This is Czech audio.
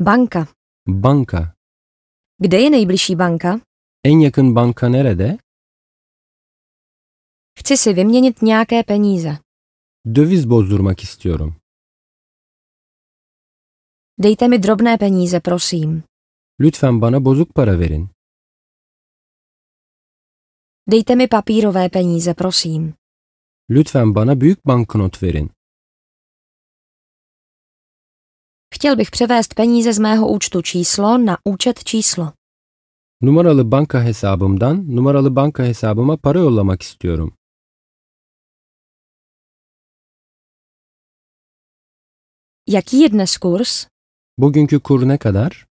Banka. Banka. Kde je nejbližší banka? En yakın banka nerede? Chci si vyměnit nějaké peníze. Döviz bozdurmak istiyorum. Dejte mi drobné peníze, prosím. Lütfen bana bozuk para verin. Dejte mi papírové peníze, prosím. Lütfen bana büyük banknot verin. Chtěl bych převést peníze z mého účtu číslo na účet číslo. Numaralı banka hesabımdan numaralı banka hesabıma para yollamak istiyorum. Jaký je dnes kurz? Bugünkü kur ne kadar?